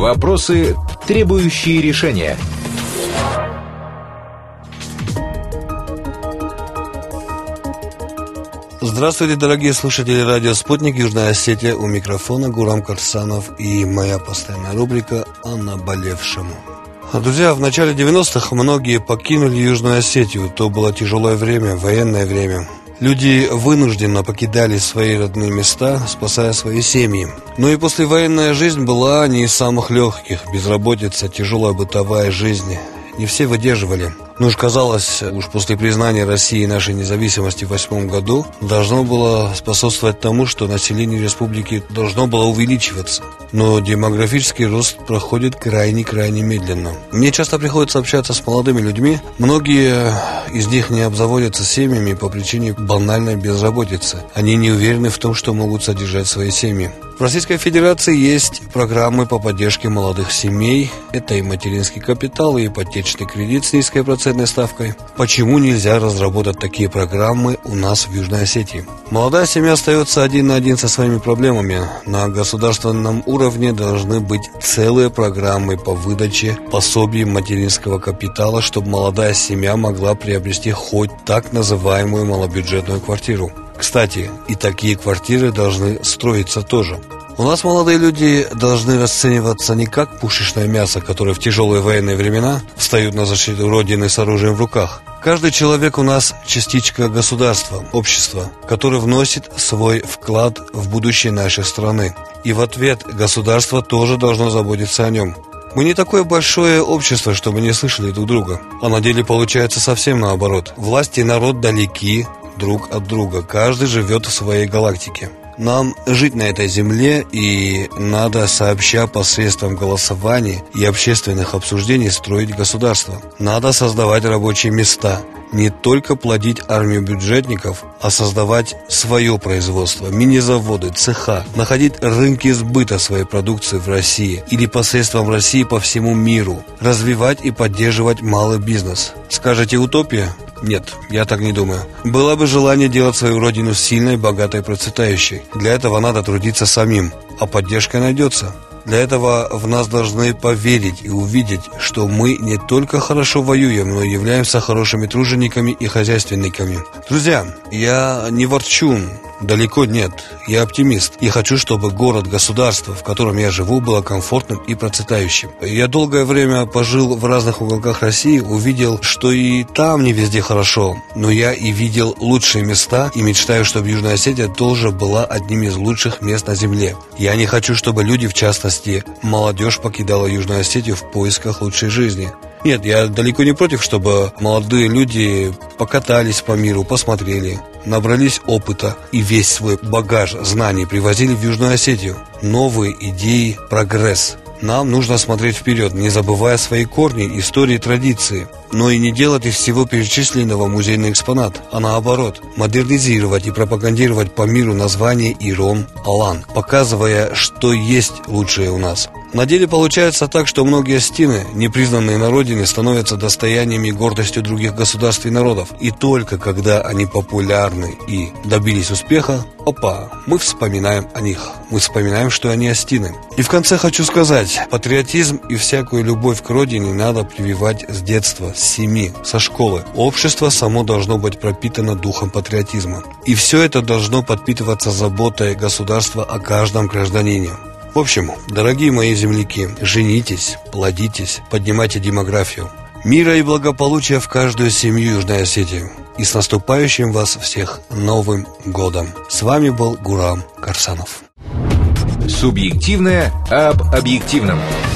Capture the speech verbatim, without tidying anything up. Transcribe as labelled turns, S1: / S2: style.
S1: Вопросы, требующие решения.
S2: Здравствуйте, дорогие слушатели радио «Спутник», Южная Осетия, у микрофона Гурам Карсанов и моя постоянная рубрика «О наболевшем». Друзья, в начале девяностых многие покинули Южную Осетию. То было тяжелое время, военное время. Люди вынужденно покидали свои родные места, спасая свои семьи. Но и послевоенная жизнь была не из самых легких. Безработица, тяжелая бытовая жизнь. Не все выдерживали. Ну уж казалось, уж после признания России нашей независимости в восьмом году должно было способствовать тому, что население республики должно было увеличиваться. Но демографический рост проходит крайне-крайне медленно. Мне часто приходится общаться с молодыми людьми. Многие из них не обзаводятся семьями по причине банальной безработицы. Они не уверены в том, что могут содержать свои семьи. В Российской Федерации есть программы по поддержке молодых семей. Это и материнский капитал, и ипотечный кредит с низкой процентной ставкой. Почему нельзя разработать такие программы у нас в Южной Осетии? Молодая семья остается один на один со своими проблемами. На государственном уровне должны быть целые программы по выдаче пособий материнского капитала, чтобы молодая семья могла приобрести хоть так называемую малобюджетную квартиру. Кстати, и такие квартиры должны строиться тоже. У нас молодые люди должны расцениваться не как пушечное мясо, которое в тяжелые военные времена встают на защиту Родины с оружием в руках. Каждый человек у нас частичка государства, общества, который вносит свой вклад в будущее нашей страны. И в ответ государство тоже должно заботиться о нем. Мы не такое большое общество, чтобы не слышали друг друга. А на деле получается совсем наоборот. Власть и народ далеки друг от друга. Каждый живет в своей галактике. Нам жить на этой земле, и надо сообща посредством голосования и общественных обсуждений строить государство. Надо создавать рабочие места. Не только плодить армию бюджетников, а создавать свое производство, мини-заводы, цеха, находить рынки сбыта своей продукции в России или посредством России по всему миру, развивать и поддерживать малый бизнес. Скажете, утопия? Нет, я так не думаю. Было бы желание делать свою родину сильной, богатой, процветающей. Для этого надо трудиться самим, а поддержка найдется. Для этого в нас должны поверить и увидеть, что мы не только хорошо воюем, но и являемся хорошими тружениками и хозяйственниками. Друзья, я не ворчун, далеко нет, я оптимист и хочу, чтобы город, государство, в котором я живу, было комфортным и процветающим. Я долгое время пожил в разных уголках России, увидел, что и там не везде хорошо, но я и видел лучшие места и мечтаю, чтобы Южная Осетия тоже была одним из лучших мест на земле. Я не хочу, чтобы люди, в частности, молодежь, покидала Южную Осетию в поисках лучшей жизни. Нет, я далеко не против, чтобы молодые люди покатались по миру, посмотрели, набрались опыта и весь свой багаж знаний привозили в Южную Осетию. Новые идеи, прогресс. Нам нужно смотреть вперед, не забывая свои корни, истории, традиции, но и не делать из всего перечисленного музейный экспонат, а наоборот, модернизировать и пропагандировать по миру название Ирон, Алан, показывая, что есть лучшее у нас. На деле получается так, что многие остины, не признанные на родине, становятся достояниями и гордостью других государств и народов. И только когда они популярны и добились успеха, опа, мы вспоминаем о них. Мы вспоминаем, что они остины. И в конце хочу сказать, патриотизм и всякую любовь к родине надо прививать с детства, с семьи, со школы. Общество само должно быть пропитано духом патриотизма. И все это должно подпитываться заботой государства о каждом гражданине. В общем, дорогие мои земляки, женитесь, плодитесь, поднимайте демографию. Мира и благополучия в каждую семью Южной Осетии. И с наступающим вас всех Новым годом. С вами был Гурам Карсанов.
S1: Субъективное об объективном.